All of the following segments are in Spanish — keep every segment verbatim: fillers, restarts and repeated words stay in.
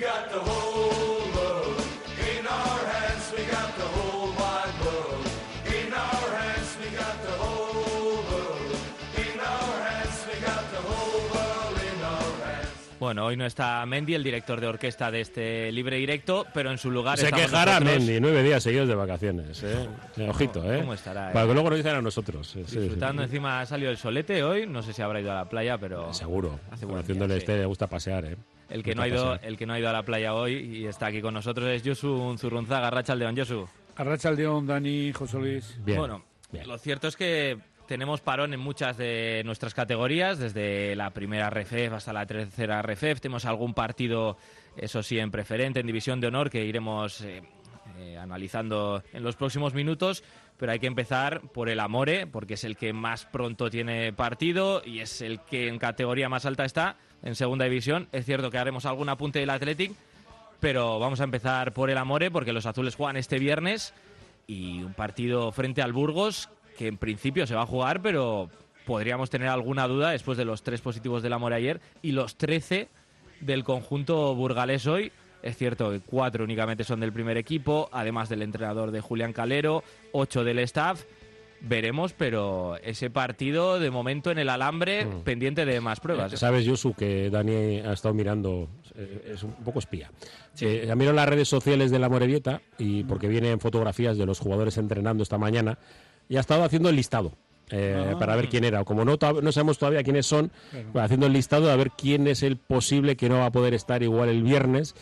got the whole world in our hands. We got the whole wide world in our hands. We got the whole world in our hands. We got the whole world in our hands. Bueno, hoy no está Mendy, el director de orquesta de este libre directo, pero en su lugar Se estamos quejará nosotros. Mendy, nueve días seguidos de vacaciones, ¿eh? Ojito, ¿eh? ¿Cómo estará, eh? Para que luego nos dicen a nosotros. Sí, Disfrutando, sí. encima ha salido el solete hoy, no sé si habrá ido a la playa, pero... Seguro, Hace buen conociéndole día, este sí. le gusta pasear, ¿eh? El que, Le no ha gusta ido, pasear. el que no ha ido a la playa hoy y está aquí con nosotros es Josu Zurrunzaga. Arratsaldeon, Josu. Arratsaldeon, Dani, José Luis. Bien, Bueno, bien. lo cierto es que tenemos parón en muchas de nuestras categorías, desde la primera R F F hasta la tercera R F F. Tenemos algún partido, eso sí, en preferente, en división de honor, que iremos eh, eh, analizando en los próximos minutos. Pero hay que empezar por el Amore, porque es el que más pronto tiene partido y es el que en categoría más alta está, en segunda división. Es cierto que haremos algún apunte del Athletic, pero vamos a empezar por el Amore, porque los azules juegan este viernes y un partido frente al Burgos que en principio se va a jugar, pero podríamos tener alguna duda después de los tres positivos del Amore ayer y los trece del conjunto burgalés hoy. Es cierto que cuatro únicamente son del primer equipo, además del entrenador de Julián Calero, ocho del staff. Veremos, pero ese partido de momento en el alambre, mm. pendiente de más pruebas. Eh, Sabes, Josu, que Dani ha estado mirando, eh, es un poco espía. Sí. Eh, ha mirado las redes sociales de la Amorebieta, y porque vienen fotografías de los jugadores entrenando esta mañana, y ha estado haciendo el listado. Eh, Ah. para ver quién era. Como no, no sabemos todavía quiénes son, claro, haciendo el listado a ver quién es el posible que no va a poder estar igual el viernes.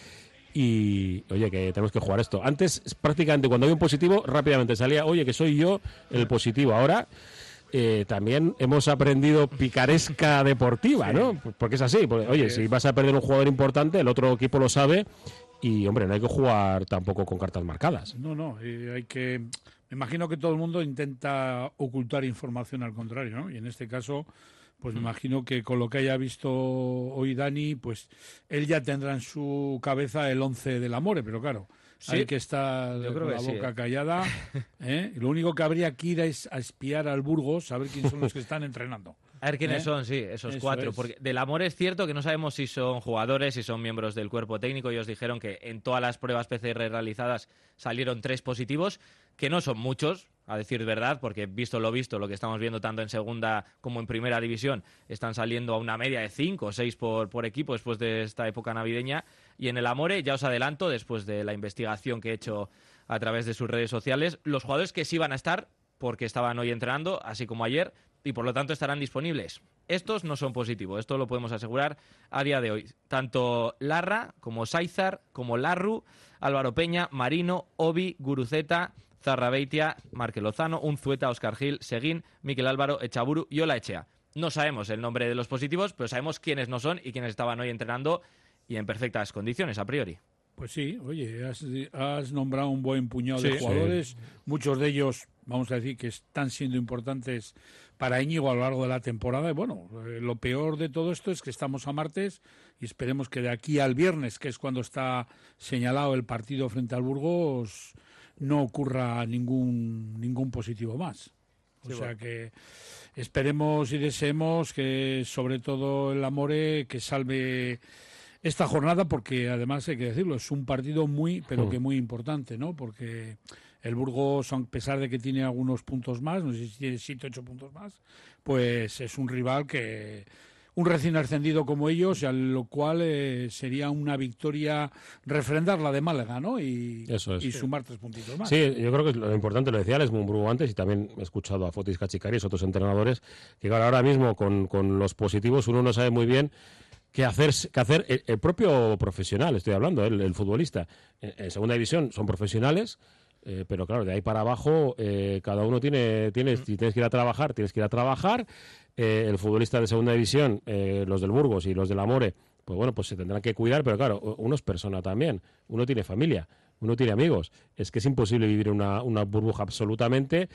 Y, oye, que tenemos que jugar esto. Antes, prácticamente, cuando había un positivo, rápidamente salía, oye, que soy yo el positivo. Ahora, eh, también hemos aprendido picaresca deportiva, ¿no? Porque es así. Porque, oye, si vas a perder un jugador importante, el otro equipo lo sabe. Y, hombre, no hay que jugar tampoco con cartas marcadas. No, no, eh, hay que... Me imagino que todo el mundo intenta ocultar información al contrario, ¿no? Y en este caso, pues me imagino que con lo que haya visto hoy Dani, pues él ya tendrá en su cabeza el once del Amore, pero claro, sí, hay que estar yo creo con que la sí, boca ¿eh? callada. ¿eh? Y lo único que habría que ir es a espiar al Burgos, a ver quiénes son los que están entrenando. A ver quiénes ¿Eh? son, sí, esos Eso cuatro. es. Porque del Amor es cierto que no sabemos si son jugadores, si son miembros del cuerpo técnico. Ellos dijeron que en todas las pruebas P C R realizadas salieron tres positivos, que no son muchos, a decir verdad, porque visto lo visto, lo que estamos viendo tanto en segunda como en primera división, están saliendo a una media de cinco o seis por, por equipo después de esta época navideña. Y en el Amore, ya os adelanto, después de la investigación que he hecho a través de sus redes sociales, los jugadores que sí van a estar, porque estaban hoy entrenando, así como ayer, y por lo tanto estarán disponibles. Estos no son positivos, esto lo podemos asegurar a día de hoy. Tanto Larra, como Saizar, como Larru, Álvaro Peña, Marino, Obi, Guruceta, Zarrabeitia, Marque Lozano, Unzueta, Óscar Gil, Seguín, Miquel Álvaro, Echaburu y Ola Echea. No sabemos el nombre de los positivos, pero sabemos quiénes no son y quiénes estaban hoy entrenando y en perfectas condiciones a priori. Pues sí, oye, has, has nombrado un buen puñado Sí, de jugadores, sí. muchos de ellos, vamos a decir, que están siendo importantes para Íñigo a lo largo de la temporada. Y bueno, eh, lo peor de todo esto es que estamos a martes y esperemos que de aquí al viernes, que es cuando está señalado el partido frente al Burgos, no ocurra ningún ningún positivo más. O Sí, sea bueno. que esperemos y deseemos que, sobre todo el Amore, que salve esta jornada, porque además hay que decirlo, es un partido muy, pero Mm. que muy importante, ¿no? Porque el Burgos, a pesar de que tiene algunos puntos más, no sé si tiene siete, ocho puntos más, pues es un rival que, un recién ascendido como ellos, y a lo cual eh, sería una victoria refrendar la de Málaga, ¿no? Y, Eso es. y sumar tres puntitos más. Sí, yo creo que lo importante, lo decía Alex Mumbrú antes, y también he escuchado a Fotis Cachicaris, otros entrenadores, que claro, ahora mismo con, con los positivos uno no sabe muy bien qué hacer, qué hacer el, el propio profesional, estoy hablando, el, el futbolista. En, en segunda división son profesionales, eh, pero claro, de ahí para abajo eh, cada uno tiene, tiene, si tienes que ir a trabajar, tienes que ir a trabajar. Eh, el futbolista de segunda división, eh, los del Burgos y los del Amore, pues bueno, pues se tendrán que cuidar, pero claro, uno es persona también, uno tiene familia, uno tiene amigos. Es que es imposible vivir una, una burbuja absolutamente,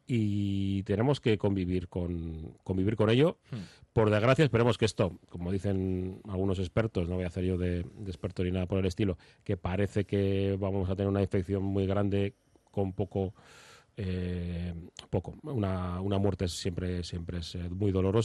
y tenemos que convivir con convivir con ello. Hmm. Por desgracia, esperemos que esto, como dicen algunos expertos, no voy a hacer yo de, de experto ni nada por el estilo, que parece que vamos a tener una infección muy grande con poco... Eh, poco, una, una muerte siempre siempre es muy dolorosa,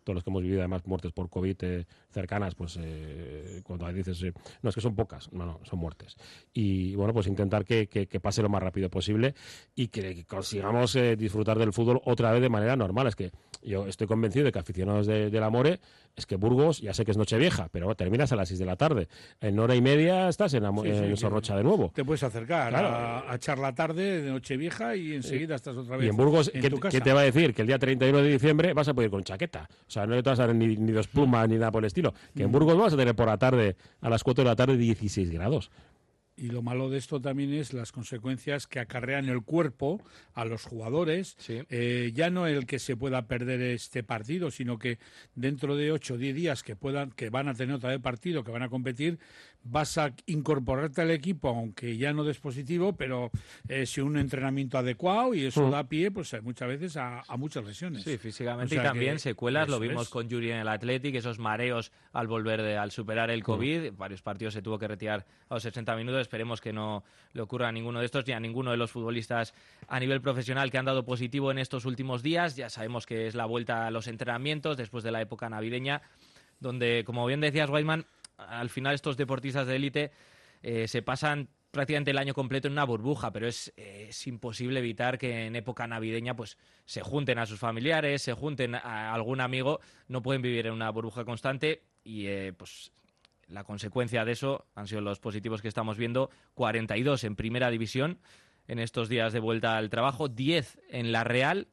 todos los que hemos vivido además muertes por COVID eh, cercanas, pues eh, cuando dices, eh, no, es que son pocas, no, no, son muertes. Y bueno, pues intentar que, que, que pase lo más rápido posible y que, que consigamos eh, disfrutar del fútbol otra vez de manera normal. Es que yo estoy convencido de que aficionados de, de la More, es que Burgos, ya sé que es Nochevieja, pero terminas a las seis de la tarde. En hora y media estás en, Sí, en sí, Sorrocha de nuevo. Te puedes acercar Claro. a, a echar la tarde de Nochevieja y enseguida estás otra vez Y en Burgos, en ¿qué, tu casa. ¿qué te va a decir? Que el día treinta y uno de diciembre vas a poder ir con chaqueta. O sea, no te vas a dar ni, ni dos plumas ni nada por el estilo. Que en Burgos vas a tener por la tarde, a las cuatro de la tarde, dieciséis grados. Y lo malo de esto también es las consecuencias que acarrean el cuerpo a los jugadores. Sí. Eh, ya no el que se pueda perder este partido, sino que dentro de ocho o diez días que puedan, que van a tener otra vez partido, que van a competir, vas a incorporarte al equipo, aunque ya no des positivo, pero eh, sin un entrenamiento adecuado, y eso Mm. da pie, pues eh, muchas veces a, a muchas lesiones. Sí, físicamente O sea y también que secuelas, lo eso vimos es. con Yuri en el Athletic, esos mareos al volver, de, al superar el COVID, varios partidos se tuvo que retirar a los sesenta minutos, esperemos que no le ocurra a ninguno de estos ni a ninguno de los futbolistas a nivel profesional que han dado positivo en estos últimos días. Ya sabemos que es la vuelta a los entrenamientos después de la época navideña, donde, como bien decías, Weidman, al final estos deportistas de élite eh, se pasan prácticamente el año completo en una burbuja, pero es, eh, es imposible evitar que en época navideña pues se junten a sus familiares, se junten a algún amigo, no pueden vivir en una burbuja constante y eh, pues la consecuencia de eso han sido los positivos que estamos viendo, cuarenta y dos en primera división en estos días de vuelta al trabajo, diez en la Real,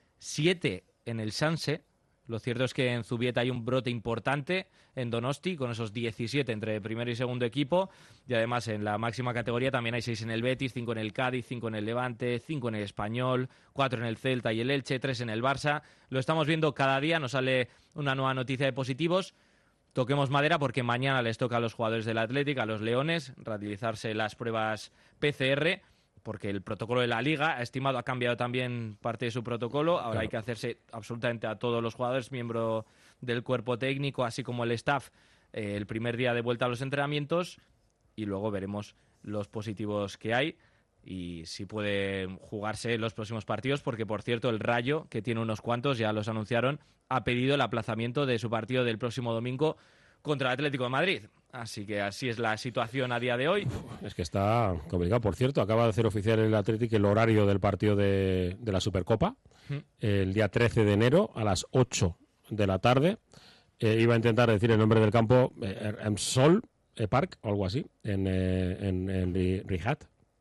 siete en el Sanse. Lo cierto es que en Zubieta hay un brote importante en Donosti, con esos diecisiete entre primer y segundo equipo, y además en la máxima categoría también hay seis en el Betis, cinco en el Cádiz, cinco en el Levante, cinco en el Español, cuatro en el Celta y el Elche, tres en el Barça. Lo estamos viendo cada día, nos sale una nueva noticia de positivos. Toquemos madera porque mañana les toca a los jugadores del Athletic, a los Leones, realizarse las pruebas P C R, porque el protocolo de la Liga ha estimado, ha cambiado también parte de su protocolo. Ahora Claro. hay que hacerse absolutamente a todos los jugadores, miembro del cuerpo técnico, así como el staff, eh, el primer día de vuelta a los entrenamientos, y luego veremos los positivos que hay y si pueden jugarse los próximos partidos, porque por cierto el Rayo, que tiene unos cuantos, ya los anunciaron, ha pedido el aplazamiento de su partido del próximo domingo contra el Atlético de Madrid. Así que así es la situación a día de hoy. Es que está complicado. Por cierto, acaba de hacer oficial el Athletic el horario del partido de, de la Supercopa, Mm. el día trece de enero a las ocho de la tarde. Eh, iba a intentar decir el nombre del campo, eh, Sol eh, Park o algo así, en, eh, en, en Ri- Riyadh.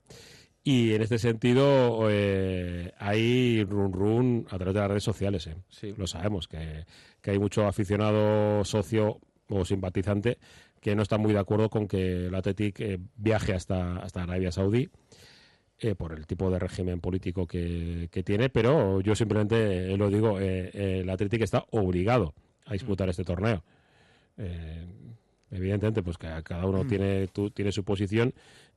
Y en este sentido eh, hay run run a través de las redes sociales, eh. Sí. Lo sabemos, que, que hay mucho aficionado, socio o simpatizante que no está muy de acuerdo con que el Athletic eh, viaje hasta, hasta Arabia Saudí eh, por el tipo de régimen político que, que tiene, pero yo simplemente eh, lo digo, eh, eh, el Athletic está obligado a disputar este torneo. Eh, evidentemente, pues que cada uno tiene, tu, tiene su posición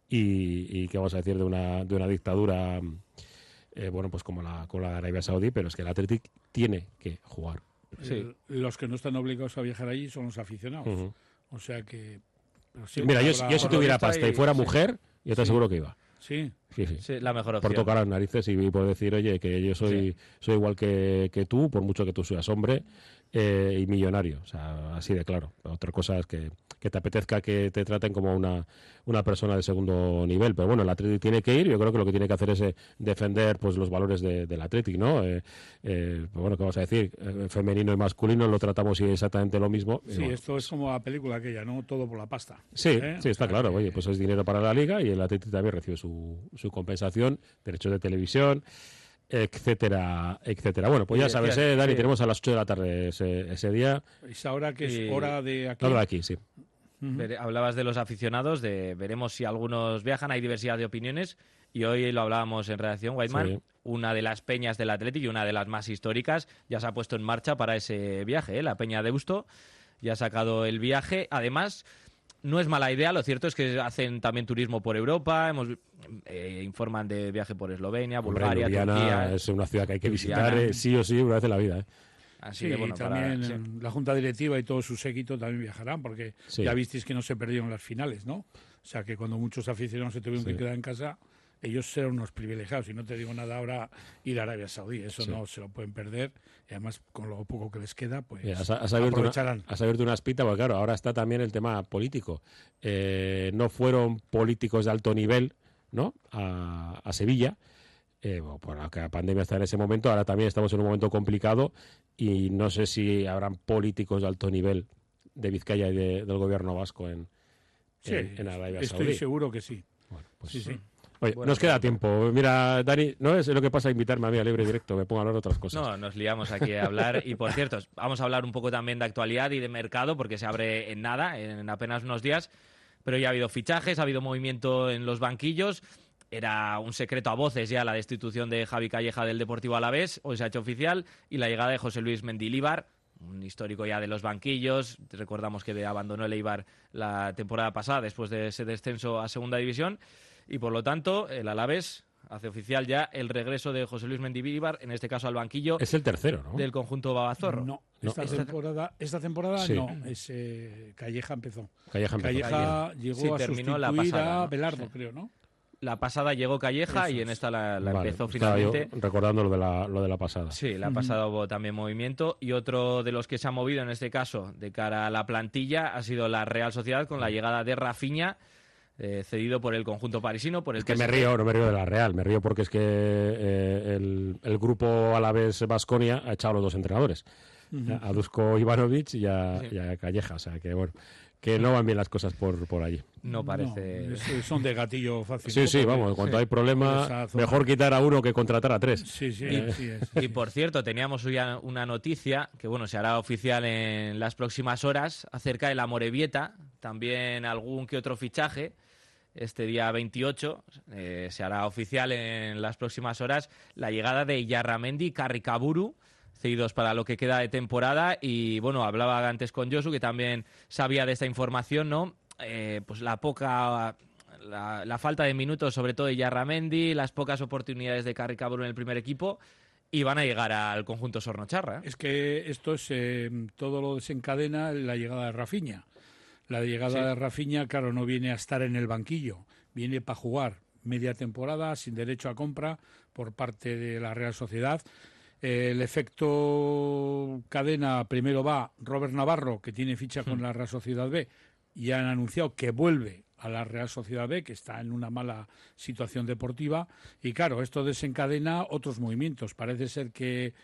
y, y qué vamos a decir de una, de una dictadura, eh, bueno, pues como la, como la de Arabia Saudí, pero es que el Athletic tiene que jugar. Sí. Eh, Los que no están obligados a viajar allí son los aficionados. Ujú. O sea que... pero sí, Mira, yo, habrá- yo si por lo tuviera visto pasta hay- y fuera sí. mujer, yo te Sí. aseguro que iba. Sí, Sí, sí. Sí, la mejor Por opción. tocar las narices y por decir, oye, que yo soy, soy igual que, que tú, por mucho que tú seas hombre eh, y millonario. O sea, así de claro. Otra cosa es que, que te apetezca que te traten como una, una persona de segundo nivel. Pero bueno, el Athletic tiene que ir. Yo creo que lo que tiene que hacer es eh, defender pues los valores de, del Athletic, ¿no? Eh, eh, pues bueno, ¿qué vamos a decir? Eh, femenino y masculino lo tratamos exactamente lo mismo. Y sí, bueno, esto es como la película aquella, ¿no? Todo por la pasta. Sí, ¿Eh? sí, está O sea claro. que- Oye, pues es dinero para la liga y el Athletic también recibe su, su compensación, derechos de televisión, etcétera, etcétera. Bueno, pues Y ya sabes, decías, eh, Dani, sí. tenemos a las ocho de la tarde ese, ese día. Es ahora que es Y- hora de aquí. No, de aquí, sí. Ujú. Vere- hablabas de los aficionados, de veremos si algunos viajan, hay diversidad de opiniones y hoy lo hablábamos en redacción, Whiteman, Sí. una de las peñas del Athletic y una de las más históricas ya se ha puesto en marcha para ese viaje, ¿eh? La Peña Deusto ya ha sacado el viaje, además no es mala idea, lo cierto es que hacen también turismo por Europa, hemos, eh, informan de viaje por Eslovenia, Hombre, Bulgaria, Ljubljana Turquía, es una ciudad que hay que Ljubljana. visitar eh, sí o sí una vez en la vida. eh. así Sí, que bueno, y también para- sí. eh, la Junta Directiva y todo su séquito también viajarán, porque Sí. ya visteis que no se perdieron las finales, ¿no? O sea que cuando muchos aficionados se tuvieron Sí. que quedar en casa, ellos serán unos privilegiados, y no te digo nada ahora ir a Arabia Saudí, eso Sí. no se lo pueden perder, y además con lo poco que les queda, pues Mira, has, has abierto una, aprovecharán. has abierto una espita, porque claro, ahora está también el tema político. Eh, no fueron políticos de alto nivel, ¿no? A, a Sevilla, eh, bueno, por la que la pandemia está en ese momento, ahora también estamos en un momento complicado y no sé si habrán políticos de alto nivel de Vizcaya y de- del gobierno vasco en, Sí, en, en Arabia estoy Saudí. seguro que sí. Bueno, pues, Sí, sí. Oye, Bueno, nos queda pues- tiempo. Mira, Dani, no es lo que pasa invitarme a mí a Libre Directo, me pongo a hablar de otras cosas. No, nos liamos aquí a hablar. Y por cierto, vamos a hablar un poco también de actualidad y de mercado, porque se abre en nada, en apenas unos días. Pero ya ha habido fichajes, ha habido movimiento en los banquillos. Era un secreto a voces ya la destitución de Javi Calleja del Deportivo Alavés, hoy se ha hecho oficial, y la llegada de José Luis Mendilibar, un histórico ya de los banquillos. Recordamos que abandonó el Eibar la temporada pasada después de ese descenso a Segunda División. Y por lo tanto, el Alavés hace oficial ya el regreso de José Luis Mendilibar, en este caso al banquillo Es el tercero, ¿no? del conjunto Babazorro. No, No. esta Esta- temporada, esta temporada Sí. no, es eh, Calleja empezó. Calleja empezó. Calleja llegó Sí, a terminó la sustituir pasada, a ¿no? Belardo, Sí. creo, ¿no? La pasada llegó Calleja Eso y en es. esta la, la Vale, empezó estaba yo finalmente. recordando lo de la, lo de la pasada. Sí, la pasada hubo también movimiento. Y otro de los que se ha movido en este caso de cara a la plantilla ha sido la Real Sociedad con la llegada de Rafinha, eh, cedido por el conjunto parisino. Por el Es que me P S G. río, no me río de la Real, me río porque es que eh, el, el grupo Alavés Baskonia ha echado a los dos entrenadores, a Dusko Ivanovic y a, Sí. y a Calleja, o sea que bueno, que no van bien las cosas por, por allí. No parece. No, es- son de gatillo fácil. Sí, ¿no? sí, Porque- vamos, cuando sí, hay problema, esa zona. mejor quitar a uno que contratar a tres. Sí, sí, Y- sí es. Y por cierto, teníamos hoy a- una noticia que bueno se hará oficial en las próximas horas acerca de la Morevieta, también algún que otro fichaje. Este día veintiocho eh, se hará oficial en las próximas horas la llegada de Yarramendi y Carricaburu, cedidos para lo que queda de temporada. Y bueno, hablaba antes con Josu, que también sabía de esta información, ¿no? Eh, pues la poca... La, la falta de minutos, sobre todo de Yarramendi, las pocas oportunidades de Carricaburu en el primer equipo, y van a llegar al conjunto Sornocharra. ¿eh? Es que esto es eh, todo lo desencadena la llegada de Rafinha. La llegada Sí. de Rafinha, claro, no viene a estar en el banquillo, viene para jugar media temporada sin derecho a compra por parte de la Real Sociedad. Eh, el efecto cadena, primero va Robert Navarro, que tiene ficha con la Real Sociedad B, y han anunciado que vuelve a la Real Sociedad B, que está en una mala situación deportiva. Y claro, esto desencadena otros movimientos. Parece ser que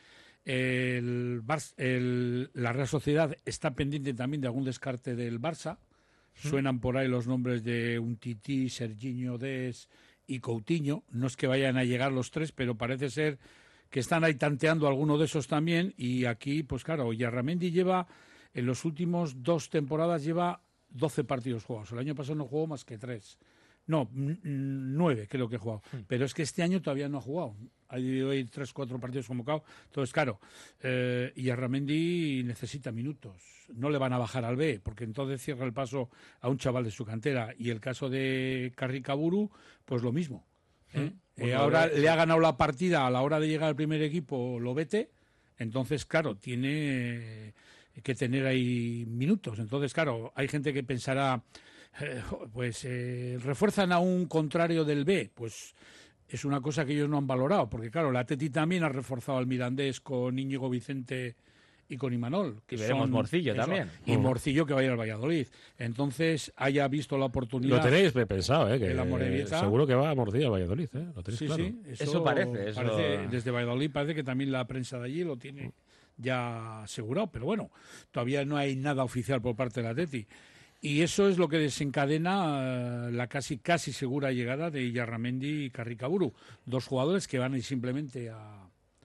el Bar- el- la Real Sociedad está pendiente también de algún descarte del Barça. Suenan por ahí los nombres de Umtiti, Serginho Dest y Coutinho. No es que vayan a llegar los tres, pero parece ser que están ahí tanteando alguno de esos también. Y aquí, pues claro, Yarramendi lleva, en los últimos dos temporadas, lleva doce partidos jugados. El año pasado no jugó más que tres. No, n- n- nueve creo que ha jugado. Pero es que este año todavía no ha jugado. Ha debido ir tres, cuatro partidos convocados. Entonces, claro, eh, y Yarramendi necesita minutos. No le van a bajar al B, porque entonces cierra el paso a un chaval de su cantera. Y el caso de Carricaburu, pues lo mismo. ¿eh? Eh, Bueno, ahora a ver, le ha ganado la partida a la hora de llegar al primer equipo, lo vete. Entonces, claro, tiene eh, que tener ahí minutos. Entonces, claro, hay gente que pensará, eh, jo, pues eh, refuerzan a un contrario del B. Pues es una cosa que ellos no han valorado, porque claro, la Atleti también ha reforzado al Mirandés con Íñigo Vicente y con Imanol. Que Y veremos son- Morcillo también. Y Mm. Morcillo que va a ir al Valladolid. Entonces, haya visto la oportunidad. Lo tenéis pensado, ¿eh? Que de la Morevieta. seguro que va a Morcilla a Valladolid, ¿eh? Lo tenéis Sí, claro. sí, eso, Eso parece, eso- parece- desde Valladolid parece que también la prensa de allí lo tiene ya asegurado, pero bueno, todavía no hay nada oficial por parte de la Atleti. Y eso es lo que desencadena eh, la casi casi segura llegada de Yarramendi y Carricaburu, dos jugadores que van a ir simplemente a,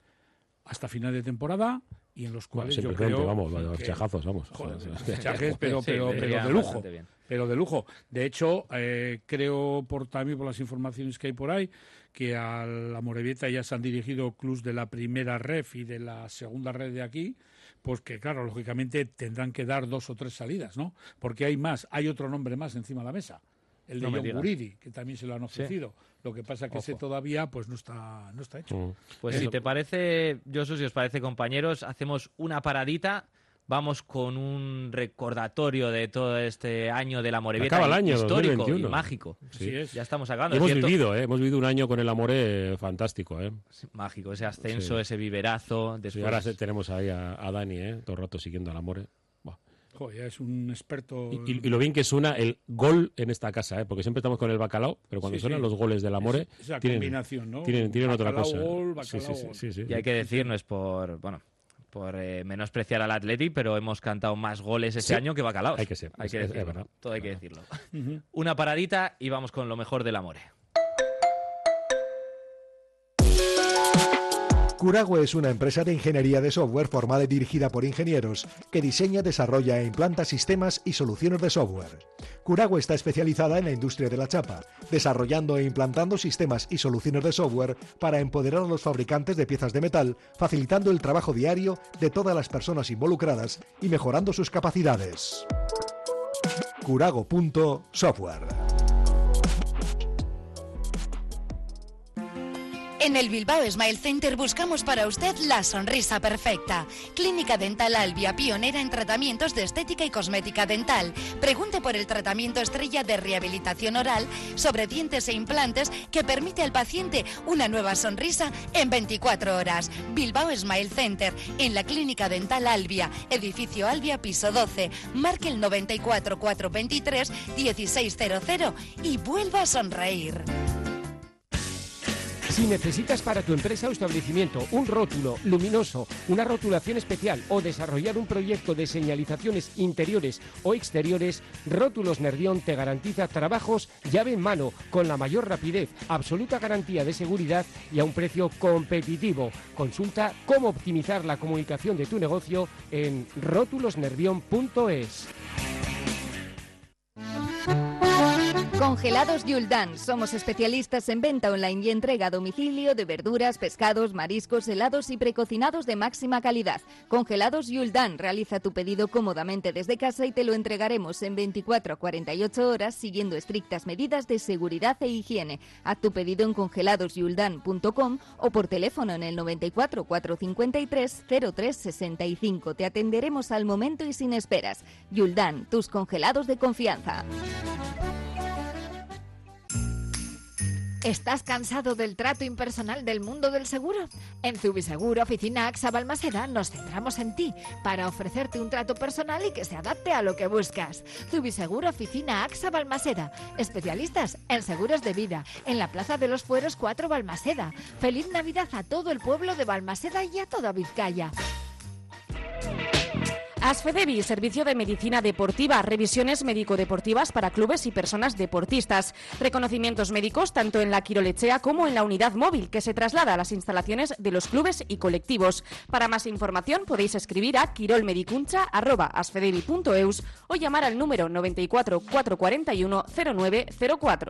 hasta final de temporada y en los Bueno, cuales yo simplemente, creo vamos, los que- chajazos, vamos. Joder, Joder, fichajes, pero, Sí, pero, pero vendrían de lujo. bastante bien. Pero de lujo. De hecho, eh, creo por también por las informaciones que hay por ahí, que a la Morevieta ya se han dirigido clubs de la primera ref y de la segunda red de aquí, pues que claro, lógicamente tendrán que dar dos o tres salidas, ¿no? Porque hay más, hay otro nombre más encima de la mesa. El de No me John digas. Guridi, que también se lo han ofrecido. Lo que pasa que ese Ojo. todavía pues no está, no está hecho. Mm. Pues Eso. si te parece, Josu, si os parece, compañeros, hacemos una paradita vamos con un recordatorio de todo este año de la Amorebieta. Acaba el año, histórico dos mil veintiuno. y mágico. Sí. es. Ya estamos acabando. Hemos ¿cierto? vivido, ¿eh? Hemos vivido un año con el Amore fantástico, ¿eh? Mágico, ese ascenso, Sí. ese viverazo. Sí, Después... ahora se- tenemos ahí a, a Dani, ¿eh? Todo el rato siguiendo al Amore. Buah. Joder, ya es un experto. Y, y- y lo bien que suena el gol en esta casa, ¿eh? Porque siempre estamos con el bacalao, pero cuando Sí, suenan sí. los goles del Amore, Es- esa tienen, combinación, ¿no? tienen, tienen otra Bacalao, cosa. gol, Sí, bacalao, sí, sí, gol. sí, sí. Y hay que decir, no es por, bueno, por eh, menospreciar al Atleti, pero hemos cantado más goles este Sí. año que bacalaos. Hay que ser, Hay es- que es- es decirlo. verdad. Todo hay que Claro. decirlo. Ujú. Una paradita y vamos con lo mejor del Amore. Curago es una empresa de ingeniería de software formada y dirigida por ingenieros que diseña, desarrolla e implanta sistemas y soluciones de software. Curago está especializada en la industria de la chapa, desarrollando e implantando sistemas y soluciones de software para empoderar a los fabricantes de piezas de metal, facilitando el trabajo diario de todas las personas involucradas y mejorando sus capacidades. Curago punto software. En el Bilbao Smile Center buscamos para usted la sonrisa perfecta. Clínica Dental Albia, pionera en tratamientos de estética y cosmética dental. Pregunte por el tratamiento estrella de rehabilitación oral sobre dientes e implantes que permite al paciente una nueva sonrisa en veinticuatro horas. Bilbao Smile Center, en la Clínica Dental Albia, edificio Albia, piso doce. Marque el noventa y cuatro, cuatrocientos veintitrés, dieciséis cero cero y vuelva a sonreír. Si necesitas para tu empresa o establecimiento un rótulo luminoso, una rotulación especial o desarrollar un proyecto de señalizaciones interiores o exteriores, Rótulos Nervión te garantiza trabajos llave en mano, con la mayor rapidez, absoluta garantía de seguridad y a un precio competitivo. Consulta cómo optimizar la comunicación de tu negocio en rótulos nervión punto es. Congelados Yuldan. Somos especialistas en venta online y entrega a domicilio de verduras, pescados, mariscos, helados y precocinados de máxima calidad. Congelados Yuldan. Realiza tu pedido cómodamente desde casa y te lo entregaremos en veinticuatro a cuarenta y ocho horas siguiendo estrictas medidas de seguridad e higiene. Haz tu pedido en congelados yuldan punto com o por teléfono en el noventa y cuatro, cuatrocientos cincuenta y tres, cero tres sesenta y cinco. Te atenderemos al momento y sin esperas. Yuldan, tus congelados de confianza. ¿Estás cansado del trato impersonal del mundo del seguro? En Zubiseguro Oficina AXA Balmaseda nos centramos en ti para ofrecerte un trato personal y que se adapte a lo que buscas. Zubiseguro Oficina AXA Balmaseda, especialistas en seguros de vida, en la Plaza de los Fueros cuatro Balmaseda. Feliz Navidad a todo el pueblo de Balmaseda y a toda Vizcaya. Asfedevi, servicio de medicina deportiva, revisiones médico-deportivas para clubes y personas deportistas, reconocimientos médicos tanto en la Quirolechea como en la unidad móvil que se traslada a las instalaciones de los clubes y colectivos. Para más información podéis escribir a quirolmedicuncha arroba asfedevi punto eus o llamar al número noventa y cuatro, cuatrocientos cuarenta y uno, cero nueve cero cuatro.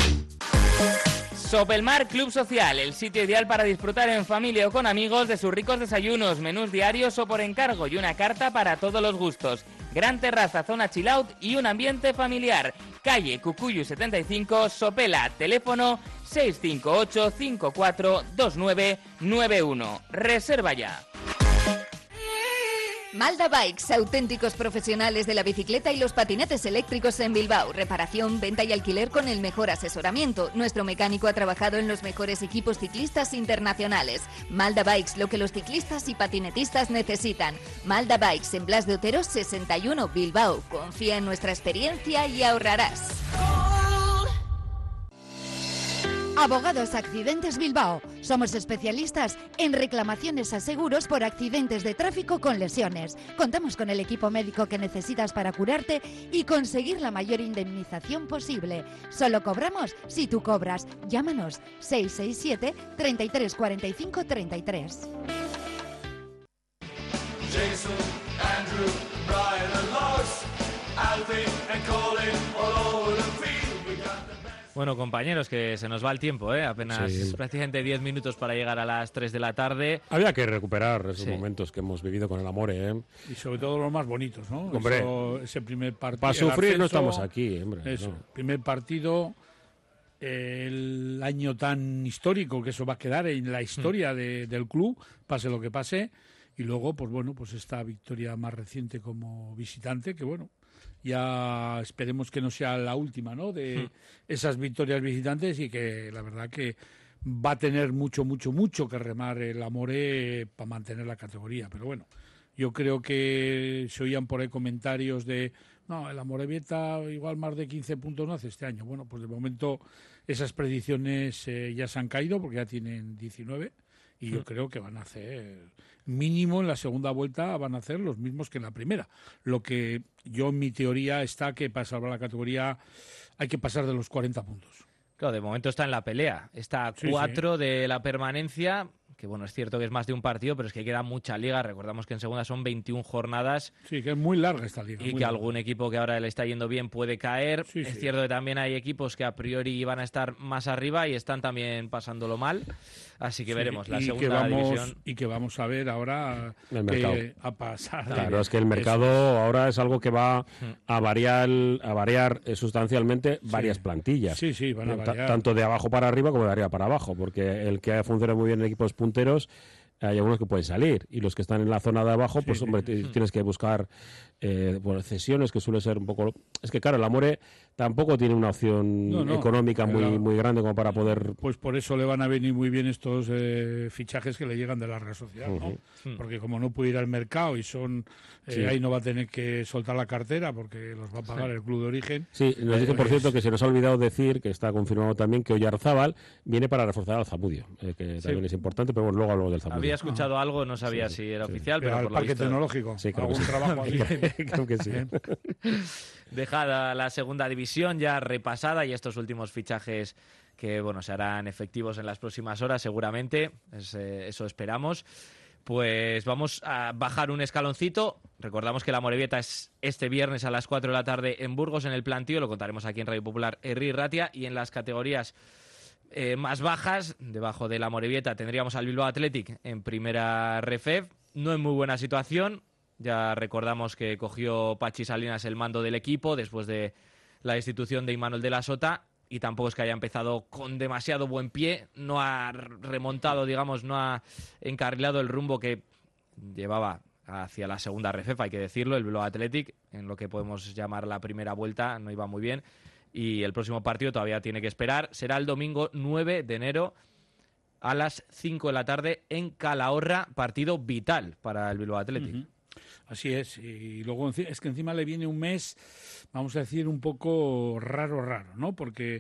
Sopelmar Club Social, el sitio ideal para disfrutar en familia o con amigos de sus ricos desayunos, menús diarios o por encargo y una carta para todos los gustos. Gran terraza, zona chill out y un ambiente familiar. Calle Cucuyu setenta y cinco, Sopela, teléfono seis cinco ocho, cinco cuatro dos nueve nueve uno. Reserva ya. Malda Bikes, auténticos profesionales de la bicicleta y los patinetes eléctricos en Bilbao. Reparación, venta y alquiler con el mejor asesoramiento. Nuestro mecánico ha trabajado en los mejores equipos ciclistas internacionales. Malda Bikes, lo que los ciclistas y patinetistas necesitan. Malda Bikes, en Blas de Otero sesenta y uno, Bilbao. Confía en nuestra experiencia y ahorrarás. Abogados Accidentes Bilbao. Somos especialistas en reclamaciones a seguros por accidentes de tráfico con lesiones. Contamos con el equipo médico que necesitas para curarte y conseguir la mayor indemnización posible. Solo cobramos si tú cobras. Llámanos seis seis siete, treinta y tres cuarenta y cinco, treinta y tres. Jason, Andrew, Brian and Lars, Alvin and Colin all over the field. We got the Bueno, compañeros, que se nos va el tiempo, ¿eh? Apenas Sí. prácticamente diez minutos para llegar a las tres de la tarde. Había que recuperar esos Sí. momentos que hemos vivido con el Amore, ¿eh? Y sobre todo los más bonitos, ¿no? Hombre. Eso, ese primer partido. Para el sufrir no ascenso, estamos aquí, hombre. Eso, no. primer partido, el año tan histórico que eso va a quedar en la historia de- del club, pase lo que pase, Y luego, pues bueno, pues esta victoria más reciente como visitante, que bueno, ya esperemos que no sea la última, ¿no?, de esas victorias visitantes, y que la verdad que va a tener mucho, mucho, mucho que remar el Amore para mantener la categoría. Pero bueno, yo creo que se oían por ahí comentarios de no, el Amorebieta igual más de quince puntos no hace este año. Bueno, pues de momento esas predicciones eh, ya se han caído porque ya tienen diecinueve, y yo creo que van a hacer mínimo en la segunda vuelta, van a hacer los mismos que en la primera. Lo que yo en mi teoría está que para salvar la categoría hay que pasar de los cuarenta puntos. Claro, de momento está en la pelea. Está a cuatro sí, sí. de la permanencia, que bueno, es cierto que es más de un partido, pero es que queda mucha liga. Recordamos que en segunda son veintiuna jornadas. Sí, que es muy larga esta liga. Y que larga. algún equipo que ahora le está yendo bien puede caer. Sí, es sí. cierto que también hay equipos que a priori van a estar más arriba y están también pasándolo mal. Así que sí, veremos la y segunda que vamos, división. Y que vamos a ver ahora el mercado. Que a pasar. Claro, de, es que el mercado eso. ahora es algo que va a variar, a variar sustancialmente Sí. varias plantillas. Sí, sí, van a Ta- variar. Tanto de abajo para arriba como de arriba para abajo, porque el que funciona muy bien en equipos punteros, hay algunos que pueden salir, y los que están en la zona de abajo, pues Sí, hombre, sí. t- tienes que buscar eh, bueno, cesiones, que suele ser un poco... Es que claro, el Amore tampoco tiene una opción No, no, económica muy, claro. muy grande como para poder... Pues por eso le van a venir muy bien estos eh, fichajes que le llegan de la Real Sociedad, ¿no? Ujú. Porque como no puede ir al mercado y son eh, Sí. ahí no va a tener que soltar la cartera porque los va a pagar el club de origen. Sí, nos dicen, por Pues- cierto, que se nos ha olvidado decir, que está confirmado también, que Oyarzábal viene para reforzar al Zamudio, eh, que también es importante, pero bueno, luego hablamos del Zamudio. Había escuchado algo, no sabía Sí, si era sí. oficial, Pero pero al por lo parque visto... tecnológico, Sí, creo que algún sí. trabajo ahí. Creo que sí. Dejada la segunda división ya repasada y estos últimos fichajes que bueno se harán efectivos en las próximas horas seguramente, es, eh, eso esperamos. Pues vamos a bajar un escaloncito. Recordamos que la Amorebieta es este viernes a las cuatro de la tarde en Burgos, en el Plantío. Lo contaremos aquí en Radio Popular, Herri y Ratia. Y en las categorías eh, más bajas, debajo de la Amorebieta, tendríamos al Bilbao Athletic en primera Refef. No en muy buena situación. Ya recordamos que cogió Pachi Salinas el mando del equipo después de la destitución de Imanol de la Sota. Y tampoco es que haya empezado con demasiado buen pie, no ha remontado, digamos, no ha encarrilado el rumbo que llevaba hacia la segunda Refef, hay que decirlo, el Bilbao Athletic, en lo que podemos llamar la primera vuelta, no iba muy bien, y el próximo partido todavía tiene que esperar, será el domingo nueve de enero a las cinco de la tarde en Calahorra, partido vital para el Bilbao Athletic. Uh-huh. Así es, y luego es que encima le viene un mes, vamos a decir, un poco raro, raro, ¿no? Porque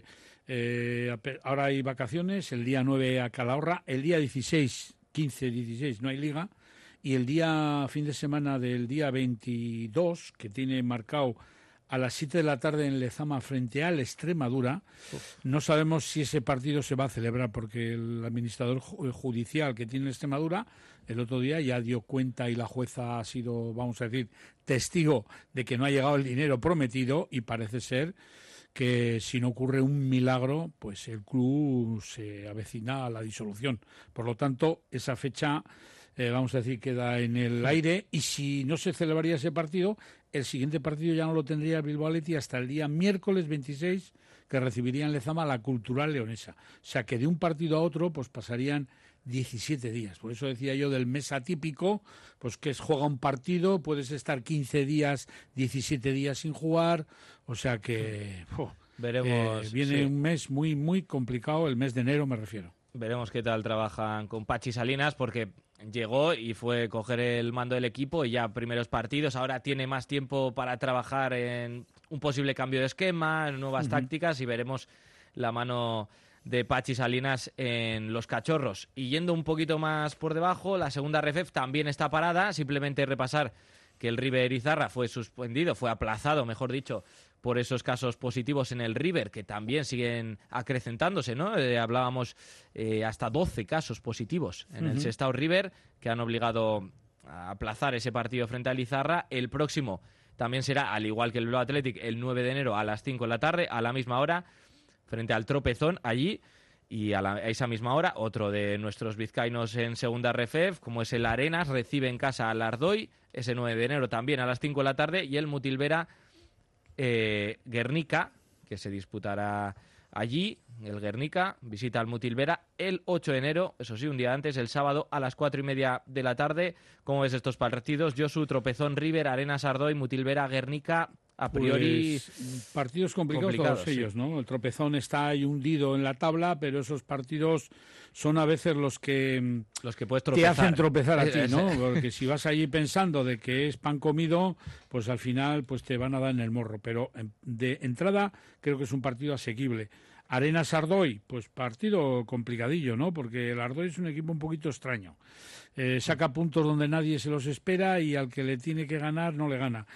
eh, ahora hay vacaciones, el día nueve a Calahorra, el día dieciséis, quince, dieciséis no hay liga, y el día fin de semana del día veintidós, que tiene marcado a las siete de la tarde en Lezama frente al Extremadura. Uf. No sabemos si ese partido se va a celebrar porque el administrador judicial que tiene Extremadura el otro día ya dio cuenta y la jueza ha sido, vamos a decir, testigo de que no ha llegado el dinero prometido y parece ser que si no ocurre un milagro, pues el club se avecina a la disolución. Por lo tanto, esa fecha, eh, vamos a decir, queda en el aire y si no se celebraría ese partido, el siguiente partido ya no lo tendría el Bilbao Athletic hasta el día miércoles veintiséis, que recibiría en Lezama la Cultural Leonesa. O sea que de un partido a otro pues pasarían diecisiete días. Por eso decía yo del mes atípico, pues que es juega un partido, puedes estar quince días, diecisiete días sin jugar, o sea que oh, veremos. Eh, viene sí. un mes muy, muy complicado, el mes de enero me refiero. Veremos qué tal trabajan con Pachi Salinas, porque llegó y fue coger el mando del equipo y ya primeros partidos, ahora tiene más tiempo para trabajar en un posible cambio de esquema, en nuevas uh-huh. tácticas y veremos la mano de Pachi Salinas en los cachorros. Y yendo un poquito más por debajo, la segunda Refef también está parada, simplemente repasar que el River Izarra fue suspendido, fue aplazado, mejor dicho, por esos casos positivos en el River, que también siguen acrecentándose, ¿no? Eh, hablábamos eh, hasta doce casos positivos en uh-huh. el Sestao River, que han obligado a aplazar ese partido frente al Izarra. El próximo también será, al igual que el Bilbao Athletic, el nueve de enero a las cinco de la tarde, a la misma hora, frente al Tropezón, allí, y a, la, a esa misma hora, otro de nuestros vizcaínos en segunda Refef, como es el Arenas, recibe en casa al Ardoy, ese nueve de enero también a las cinco de la tarde, y el Mutilvera eh, Guernica, que se disputará allí, el Guernica visita al Mutilvera el ocho de enero, eso sí, un día antes, el sábado a las cuatro y media de la tarde. ¿Cómo ves estos partidos? Josu, Tropezón, River, Arenas Ardoy, Mutilvera, Guernica, a priori... Pues, partidos complicados, complicados todos ellos, sí. ¿no? El Tropezón está ahí hundido en la tabla, pero esos partidos son a veces los que, los que puedes te tropezar. hacen tropezar a ti, ¿no? Porque si vas allí pensando de que es pan comido, pues al final pues te van a dar en el morro. Pero de entrada creo que es un partido asequible. Arenas Ardoy, pues partido complicadillo, ¿no? Porque el Ardoy es un equipo un poquito extraño. Eh, saca puntos donde nadie se los espera y al que le tiene que ganar no le gana.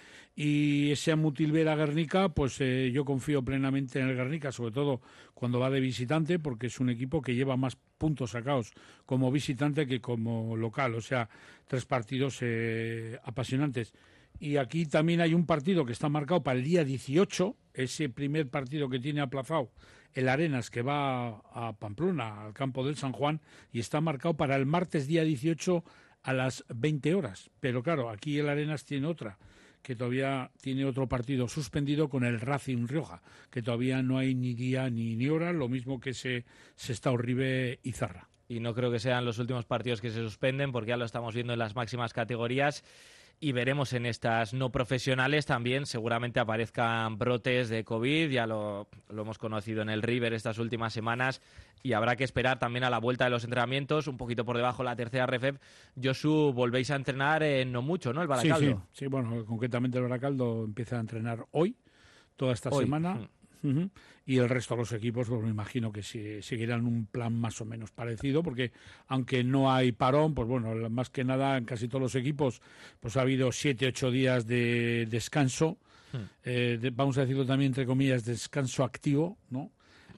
Y ese Mutilvera Guernica, pues eh, yo confío plenamente en el Guernica, sobre todo cuando va de visitante, porque es un equipo que lleva más puntos sacados como visitante que como local. O sea, tres partidos eh, apasionantes. Y aquí también hay un partido que está marcado para el día dieciocho, ese primer partido que tiene aplazado el Arenas, que va a Pamplona, al campo del San Juan, y está marcado para el martes día dieciocho a las veinte horas. Pero claro, aquí el Arenas tiene otra, que todavía tiene otro partido suspendido con el Racing Rioja, que todavía no hay ni día ni, ni hora, lo mismo que se, se está Uribe y Zarra. Y no creo que sean los últimos partidos que se suspenden, porque ya lo estamos viendo en las máximas categorías. Y veremos en estas no profesionales también, seguramente aparezcan brotes de COVID, ya lo, lo hemos conocido en el River estas últimas semanas, y habrá que esperar también a la vuelta de los entrenamientos, un poquito por debajo la tercera R F E F. Josu, volvéis a entrenar en no mucho, ¿no? El Baracaldo. Sí, sí, sí, bueno, concretamente el Baracaldo empieza a entrenar hoy, toda esta hoy. semana. Mm. Uh-huh. Y el resto de los equipos, pues me imagino que sí, seguirán un plan más o menos parecido, porque aunque no hay parón, pues bueno, más que nada en casi todos los equipos, pues ha habido siete, ocho días de descanso, hmm. eh, de, vamos a decirlo también entre comillas, descanso activo, ¿no?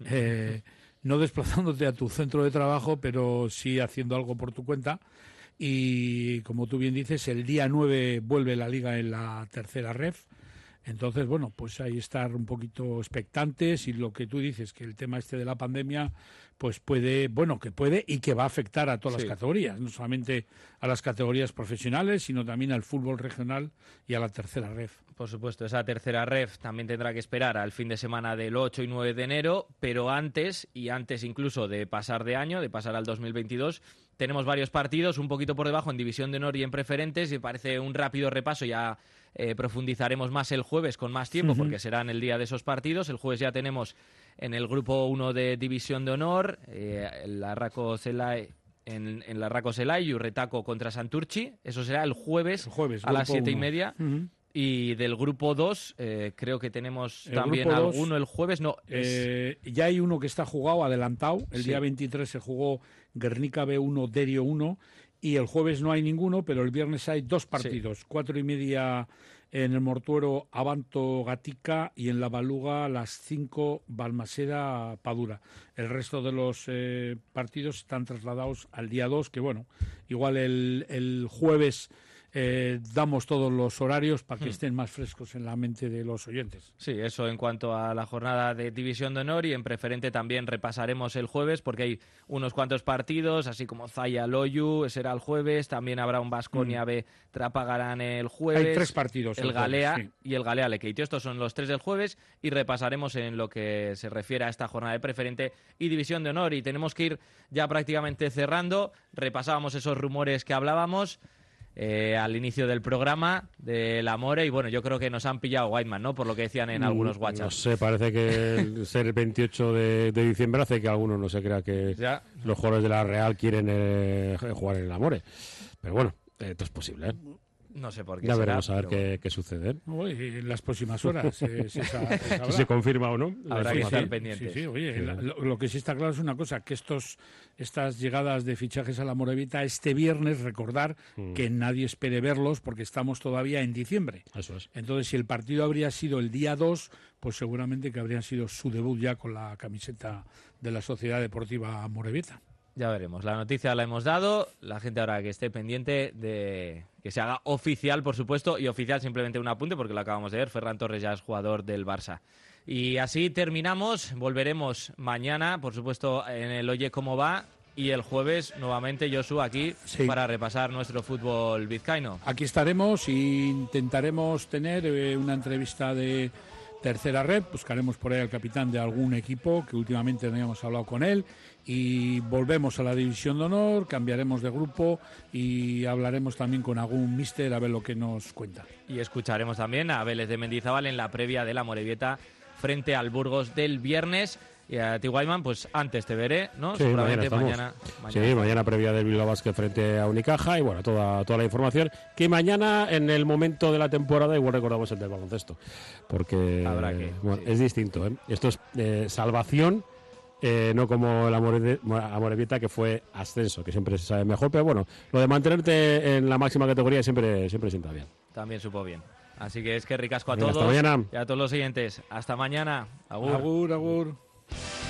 Eh, no desplazándote a tu centro de trabajo, pero sí haciendo algo por tu cuenta. Y como tú bien dices, el día nueve vuelve la Liga en la tercera R E F. Entonces, bueno, pues ahí estar un poquito expectantes, y lo que tú dices, que el tema este de la pandemia, pues puede, bueno, que puede y que va a afectar a todas sí. las categorías, no solamente a las categorías profesionales, sino también al fútbol regional y a la tercera R E F. Por supuesto, esa tercera R E F también tendrá que esperar al fin de semana del ocho y nueve de enero, pero antes, y antes incluso de pasar de año, de pasar al dos mil veintidós, tenemos varios partidos, un poquito por debajo en División de Honor y en Preferentes, y parece un rápido repaso. Ya eh, profundizaremos más el jueves con más tiempo, uh-huh. porque será en el día de esos partidos. El jueves ya tenemos en el grupo uno de División de Honor, eh, el Arraco Zelai, en, en el Arraco Zelai y Urretaco contra Santurchi. Eso será el jueves, el jueves a las siete y media. Uh-huh. Y del grupo dos, eh, creo que tenemos el también alguno dos, el jueves. No, eh, es... Ya hay uno que está jugado, adelantado. El sí. día veintitrés se jugó Guernica B uno, Derio uno. Y el jueves no hay ninguno, pero el viernes hay dos partidos. Sí. Cuatro y media en el Mortuero, Abanto Gatica, y en la Baluga, las cinco, Balmaseda Padura. El resto de los eh, partidos están trasladados al día dos, que bueno, igual el, el jueves... Eh, damos todos los horarios para que hmm. estén más frescos en la mente de los oyentes. Sí, eso en cuanto a la jornada de División de Honor, y en Preferente también repasaremos el jueves, porque hay unos cuantos partidos, así como Zaya Loyu, será el jueves, también habrá un Baskonia hmm. B Trapagarán el jueves. Hay tres partidos. El, el Galea jueves, sí. y el Galea Lekeitio. Estos son los tres del jueves, y repasaremos en lo que se refiere a esta jornada de Preferente y División de Honor. Y tenemos que ir ya prácticamente cerrando. Repasábamos esos rumores que hablábamos Eh, al inicio del programa del Amore, y bueno, yo creo que nos han pillado Whiteman, ¿no? Por lo que decían en algunos WhatsApp. No sé, parece que el ser el veintiocho de, de diciembre hace que algunos no se crea que ya. los jugadores de la Real quieren eh, jugar en el Amore. Pero bueno, esto es posible, ¿eh? No sé por qué. Ya será, veremos a ver qué, bueno. qué sucede. Uy, en las próximas horas. Eh, si, esa, si se confirma o no. Habrá que estar pendientes. Sí, sí, oye, sí. La, lo, lo que sí está claro es una cosa, que estos estas llegadas de fichajes a la Morevita este viernes, recordar mm. que nadie espere verlos, porque estamos todavía en diciembre. Eso es. Entonces, si el partido habría sido el día dos, pues seguramente que habría sido su debut ya con la camiseta de la Sociedad Deportiva Morevita. Ya veremos. La noticia la hemos dado. La gente ahora que esté pendiente de que se haga oficial, por supuesto, y oficial simplemente un apunte, porque lo acabamos de ver. Ferran Torres ya es jugador del Barça. Y así terminamos. Volveremos mañana, por supuesto, en el Oye Cómo Va. Y el jueves, nuevamente, Josu, aquí sí. para repasar nuestro fútbol vizcaíno. Aquí estaremos e intentaremos tener eh, una entrevista de tercera red, buscaremos por ahí al capitán de algún equipo que últimamente no habíamos hablado con él, y volvemos a la división de honor, cambiaremos de grupo y hablaremos también con algún míster a ver lo que nos cuenta. Y escucharemos también a Vélez de Mendizábal en la previa de la Amorebieta frente al Burgos del viernes. Y a ti, Guayman, pues antes te veré, ¿no? Sí, Seguramente mañana, mañana, mañana. Sí, mañana previa del Bilbao Basket frente a Unicaja y bueno, toda, toda la información que mañana en el momento de la temporada igual recordamos el del baloncesto, porque Habrá que, bueno, sí. es distinto, ¿eh? Esto es eh, salvación, eh, no como el Amore- Amorebieta que fue ascenso, que siempre se sabe mejor, pero bueno, lo de mantenerte en la máxima categoría siempre, siempre sienta bien. También supo bien. Así que es que ricasco a Venga, todos hasta mañana. y a todos los siguientes. Hasta mañana. Agur. Agur, agur.